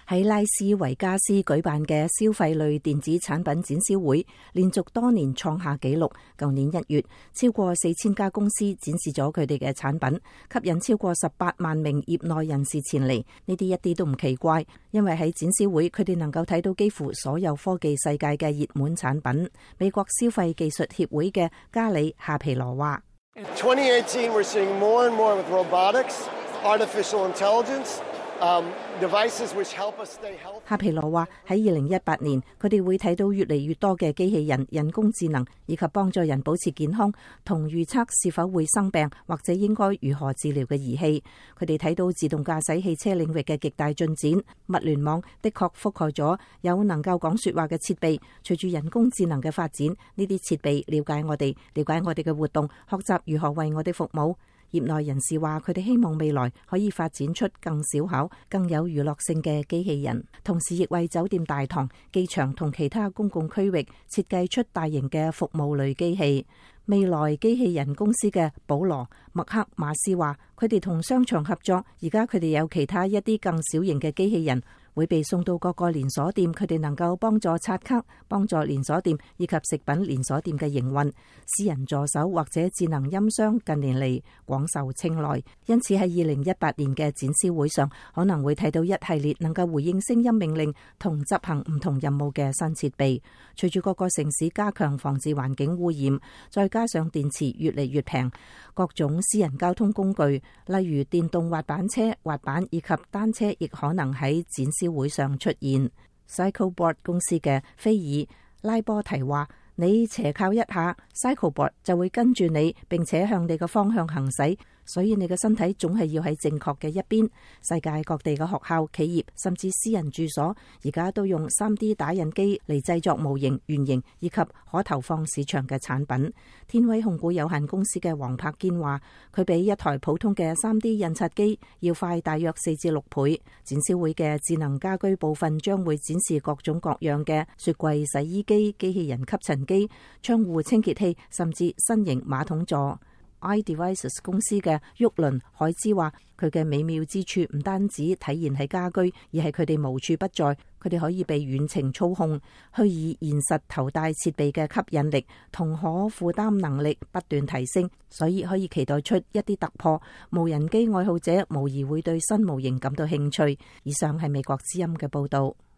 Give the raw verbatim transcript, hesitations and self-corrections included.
喺拉斯維加斯舉辦嘅消費類電子產品展銷會，連續多年創下紀錄。舊年一月，超過四千家公司展示咗佢哋嘅產品，吸引超過十八萬名業內人士前嚟。呢啲一啲都唔奇怪，因為喺展銷會，佢哋能夠睇到幾乎所有科技世界嘅熱門產品。美國消費技術協會嘅加里夏皮羅話 twenty eighteen we're seeing more and more with robotics, artificial intelligence. Um, devices which help us stay healthy. 夏皮羅話喺二零一八年，佢哋會睇到越嚟越多嘅機器人、人工智能，以及幫助人保持健康同預測是否會生病或者應該如何治療嘅儀器。佢哋睇到自動駕駛汽車領域嘅極大進展，物聯網的確覆蓋咗有能夠講說話嘅設備。隨住人工智能嘅發展，呢啲設備了解我哋，了解我哋嘅活動，學習如何為我哋服務。業內人士話，佢哋希望未來可以發展出更小巧、更有娛樂性嘅機器人，同時亦為酒店大堂、機場同其他公共區域設計出大型嘅服務類機器。未來機器人公司嘅保羅麥克馬斯話，佢哋同商場合作，而家佢哋有其他一啲更小型嘅機器人會被送到各個連鎖店，佢哋能夠幫助刷卡、幫助連鎖店以及食品連鎖店嘅營運。私人助手或者智能音箱近年嚟廣受青睞，因此喺二零一八年嘅展銷會上，可能會睇到一系列能夠回應聲音命令同執行唔同任務嘅新設備。隨住各個城市加強防治環境污染，再加上電池越嚟越平，各種私人交通工具，例如電動滑板車、滑板以及單車，亦可能喺展銷會上出現。Cycleboard 公司嘅菲爾拉波提話，你斜靠一下 Cycleboard 就會跟住你，並且向你嘅方向行駛，所以你嘅身體總係要喺正確嘅一邊。世界各地嘅學校、企業甚至私人住所而家都用 三 D 打印機嚟製作模型、原型以及可投放市場嘅產品。天威控股有限公司嘅黃柏堅話，佢比一台普通嘅 三 D 印刷機要快大約四至六倍。展銷會嘅智能家居部分將會展示各種各樣嘅雪櫃、洗衣機、機器人吸塵機、窗戶清潔器，甚至新型馬桶座。iDevices 公司嘅沃倫海茲話，佢嘅美妙之處唔單止體現喺家居，而係佢哋無處不在。佢哋可以被遠程操控，虛擬現實頭戴設備嘅吸引力同可負擔能力不斷提升，所以可以期待出一啲突破。無人機愛好者無疑會對新模型感到興趣。以上係美國之音嘅報道。